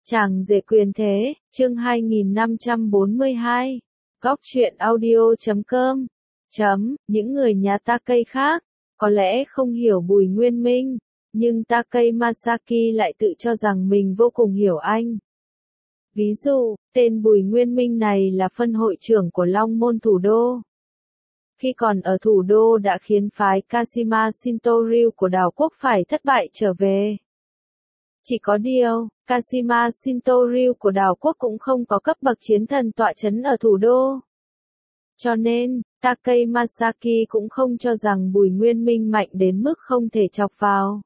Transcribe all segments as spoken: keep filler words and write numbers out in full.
Chàng rể quyền thế, chương hai nghìn năm trăm bốn mươi hai. Góc truyện audio chấm com. Chấm, những người nhà Takei khác, có lẽ không hiểu Bùi Nguyên Minh, nhưng Takei Masaki lại tự cho rằng mình vô cùng hiểu anh. Ví dụ, tên Bùi Nguyên Minh này là phân hội trưởng của Long Môn thủ đô. Khi còn ở thủ đô đã khiến phái Kashima Shinto-ryu của đảo quốc phải thất bại trở về. Chỉ có điều, Kashima Shinto-ryu của đảo quốc cũng không có cấp bậc chiến thần tọa chấn ở thủ đô. Cho nên, Takei Masaki cũng không cho rằng Bùi Nguyên Minh mạnh đến mức không thể chọc vào.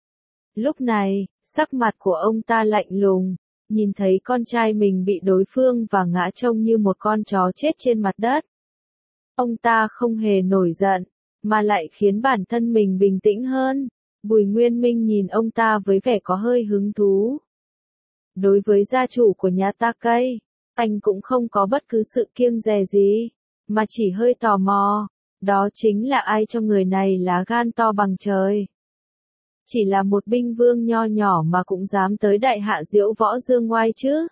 Lúc này, sắc mặt của ông ta lạnh lùng, nhìn thấy con trai mình bị đối phương và ngã trông như một con chó chết trên mặt đất. Ông ta không hề nổi giận, mà lại khiến bản thân mình bình tĩnh hơn. Bùi Nguyên Minh nhìn ông ta với vẻ có hơi hứng thú. Đối với gia chủ của nhà Takei, anh cũng không có bất cứ sự kiêng dè gì, mà chỉ hơi tò mò, đó chính là ai cho người này lá gan to bằng trời. Chỉ là một binh vương nho nhỏ mà cũng dám tới đại hạ diễu võ dương ngoai chứ.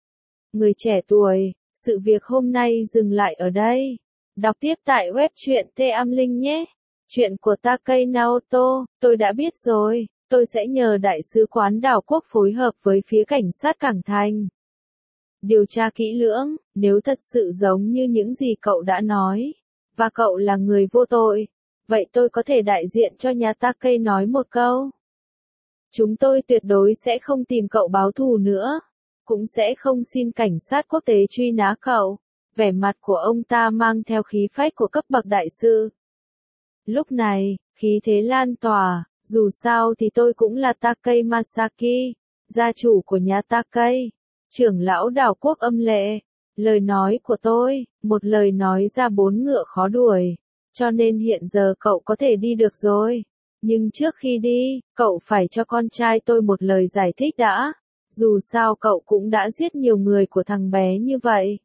Người trẻ tuổi, sự việc hôm nay dừng lại ở đây. Đọc tiếp tại web truyện T Am Linh nhé. Chuyện của Takei Naoto, tôi đã biết rồi, tôi sẽ nhờ đại sứ quán đảo quốc phối hợp với phía cảnh sát Cảng Thành. Điều tra kỹ lưỡng, nếu thật sự giống như những gì cậu đã nói, và cậu là người vô tội, vậy tôi có thể đại diện cho nhà Takei nói một câu. Chúng tôi tuyệt đối sẽ không tìm cậu báo thù nữa, cũng sẽ không xin cảnh sát quốc tế truy nã cậu. Vẻ mặt của ông ta mang theo khí phách của cấp bậc đại sư. Lúc này, khí thế lan tỏa, dù sao thì tôi cũng là Takei Masaki, gia chủ của nhà Takei, trưởng lão đảo quốc âm lệ. Lời nói của tôi, một lời nói ra bốn ngựa khó đuổi, cho nên hiện giờ cậu có thể đi được rồi. Nhưng trước khi đi, cậu phải cho con trai tôi một lời giải thích đã, dù sao cậu cũng đã giết nhiều người của thằng bé như vậy.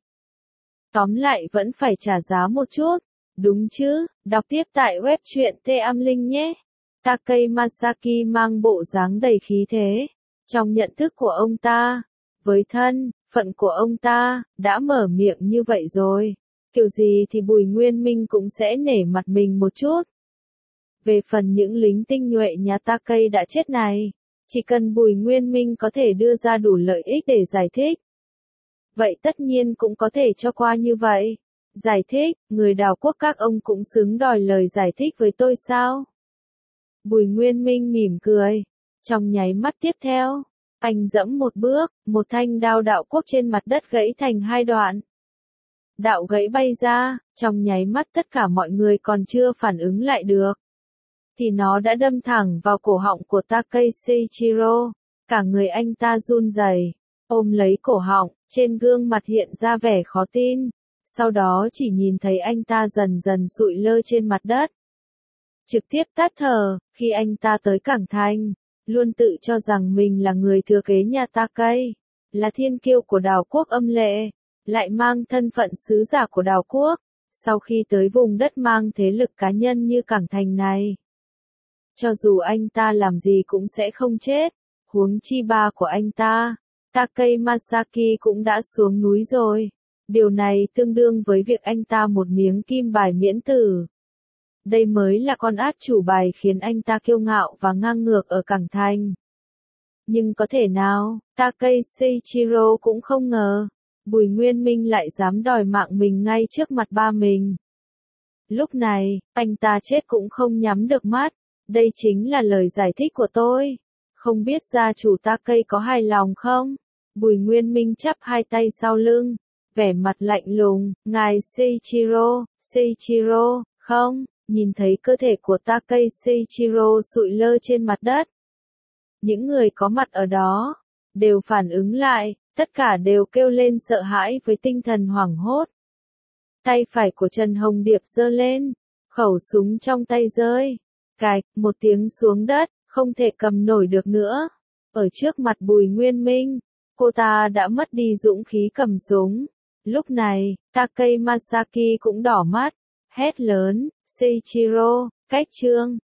Tóm lại vẫn phải trả giá một chút, đúng chứ, đọc tiếp tại web truyện T Am Linh nhé. Takei Masaki mang bộ dáng đầy khí thế, trong nhận thức của ông ta, với thân, phận của ông ta, đã mở miệng như vậy rồi, kiểu gì thì Bùi Nguyên Minh cũng sẽ nể mặt mình một chút. Về phần những lính tinh nhuệ nhà Takei đã chết này, chỉ cần Bùi Nguyên Minh có thể đưa ra đủ lợi ích để giải thích, vậy tất nhiên cũng có thể cho qua như vậy. Giải thích, người đảo quốc các ông cũng xứng đòi lời giải thích với tôi sao? Bùi Nguyên Minh mỉm cười. Trong nháy mắt tiếp theo, anh dẫm một bước, một thanh đao đạo quốc trên mặt đất gãy thành hai đoạn. Đạo gãy bay ra, trong nháy mắt tất cả mọi người còn chưa phản ứng lại được, thì nó đã đâm thẳng vào cổ họng của Takei Seiichiro. Cả người anh ta run rẩy, ôm lấy cổ họng, trên gương mặt hiện ra vẻ khó tin, sau đó chỉ nhìn thấy anh ta dần dần sụi lơ trên mặt đất. Trực tiếp tắt thở, khi anh ta tới Cảng Thành, luôn tự cho rằng mình là người thừa kế nhà Takei, là thiên kiêu của đảo quốc âm lệ, lại mang thân phận sứ giả của đảo quốc, sau khi tới vùng đất mang thế lực cá nhân như Cảng Thành này. Cho dù anh ta làm gì cũng sẽ không chết, huống chi ba của anh ta, Takei Masaki cũng đã xuống núi rồi. Điều này tương đương với việc anh ta một miếng kim bài miễn tử. Đây mới là con át chủ bài khiến anh ta kiêu ngạo và ngang ngược ở Cảng Thành. Nhưng có thể nào, Takei Seiichiro cũng không ngờ, Bùi Nguyên Minh lại dám đòi mạng mình ngay trước mặt ba mình. Lúc này, anh ta chết cũng không nhắm được mắt. Đây chính là lời giải thích của tôi. Không biết gia chủ Takei có hài lòng không? Bùi Nguyên Minh chắp hai tay sau lưng, vẻ mặt lạnh lùng. Ngài Seiichiro, Seiichiro, không, nhìn thấy cơ thể của Takei Seiichiro sụi lơ trên mặt đất. Những người có mặt ở đó, đều phản ứng lại, tất cả đều kêu lên sợ hãi với tinh thần hoảng hốt. Tay phải của Trần Hồng Điệp giơ lên, khẩu súng trong tay rơi. Cạch, một tiếng xuống đất, không thể cầm nổi được nữa. Ở trước mặt Bùi Nguyên Minh, cô ta đã mất đi dũng khí cầm súng. Lúc này, Takei Masaki cũng đỏ mắt, hét lớn, Seiichiro, cách chương,